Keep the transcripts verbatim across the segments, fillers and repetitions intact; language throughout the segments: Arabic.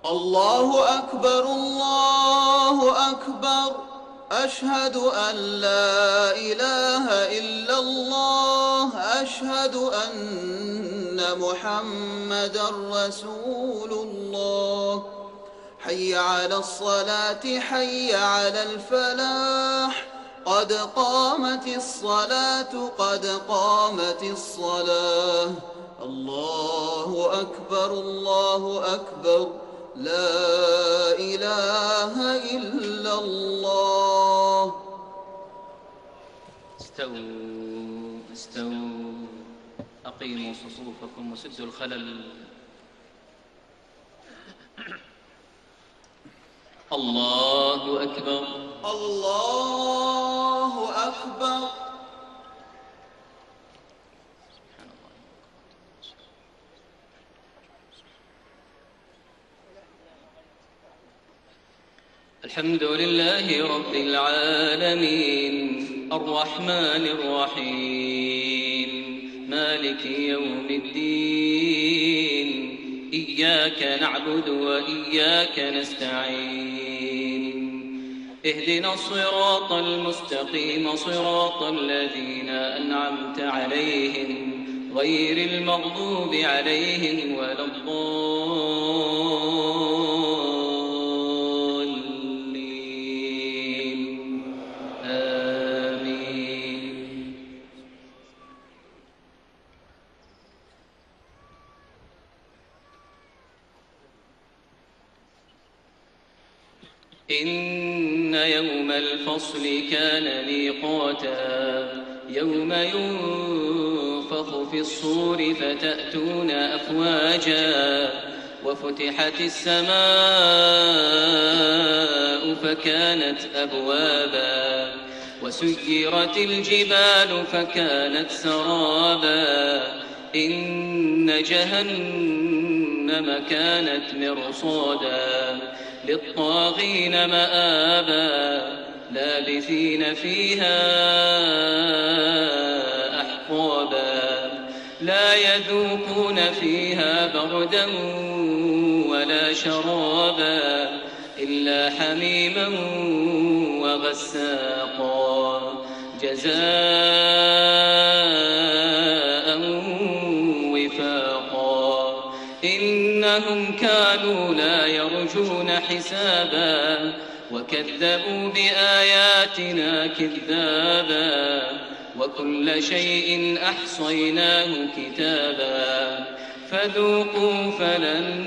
الله أكبر الله أكبر أشهد أن لا إله إلا الله أشهد أن محمدًا رسول الله حي على الصلاة حي على الفلاح قد قامت الصلاة قد قامت الصلاة الله أكبر الله أكبر لا إله إلا الله. استووا استووا أقيموا صفوفكم وسدوا الخلل. الله أكبر الله أكبر. الحمد لله رب العالمين الرحمن الرحيم مالك يوم الدين إياك نعبد وإياك نستعين اهدنا الصراط المستقيم صراط الذين أنعمت عليهم غير المغضوب عليهم ولا الضالين آمين. إن يوم الفصل كان ميقاتا يوم ينفخ في الصور فتأتون أفواجا وفتحت السماء فكانت أبوابا وسيرت الجبال فكانت سرابا إن جهنم كانت مرصادا للطاغين مآبا لابثين فيها أحقابا لا يذوقون فيها بردا ولا شرابا إلا حميما وغساقا جزاء وفاقا إنهم كانوا لا يرجون حسابا وكذبوا بآياتنا كذابا وكل شيء أحصيناه كتابا فذوقوا فلن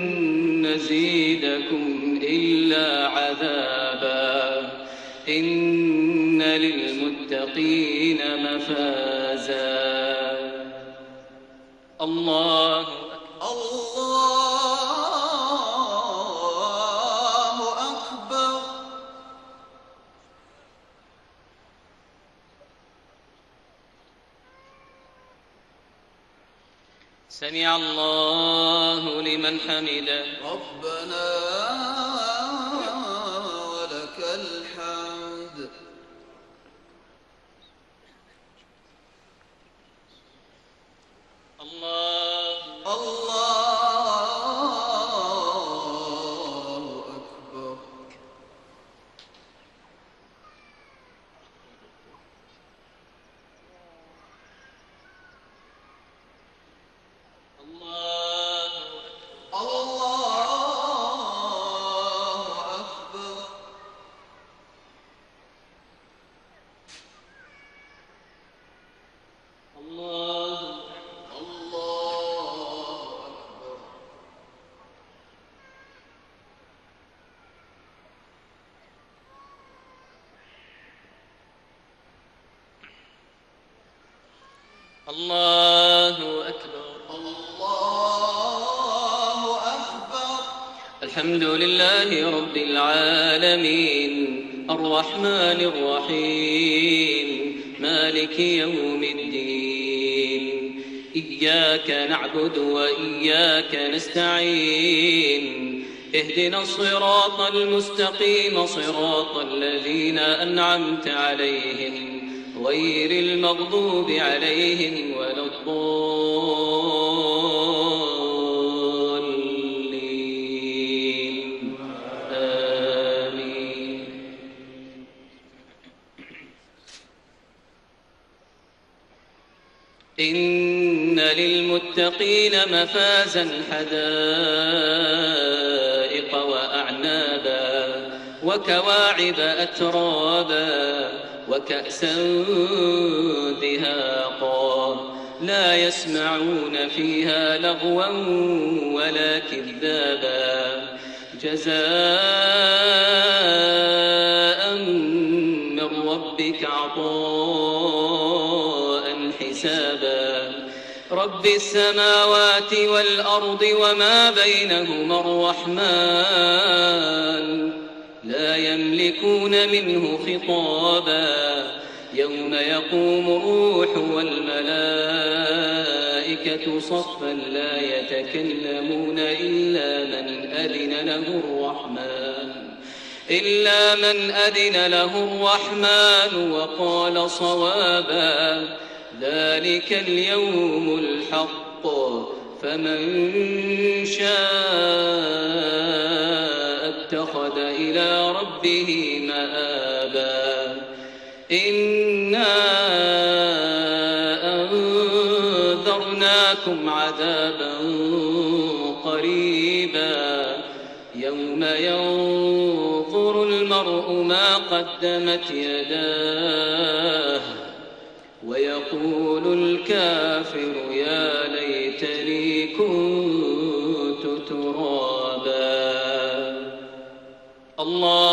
نزيدكم إلا عذابا إن للمتقين مفازا. الله الله أكبر. سمع الله لمن حمده ربنا ولك الحمد. الله الله أكبر. الله الله أكبر. الله الله أكبر. الله أكبر. الله أكبر. الحمد لله رب العالمين الرحمن الرحيم مالك يوم الدين إياك نعبد وإياك نستعين اهدنا الصراط المستقيم صراط الذين أنعمت عليهم غير المغضوب عليهم ولا الضالين للمتقين مفازا حدائق وأعنابا وكواعب أترابا وكأسا دهاقا لا يسمعون فيها لغوا ولا كذابا جزاء من ربك عطاء حسابا رب السماوات والأرض وما بينهما الرحمن لا يملكون منه خطابا يوم يقوم الروح والملائكة صفا لا يتكلمون إلا من أذن له الرحمن إلا من أذن له الرحمن وقال صوابا ذلك اليوم الحق فمن شاء اتخذ إلى ربه مآبا إنا أنذرناكم عذابا قريبا يوم ينظر المرء ما قدمت يداه ويقول الكافر يا ليتني كنت ترابا الله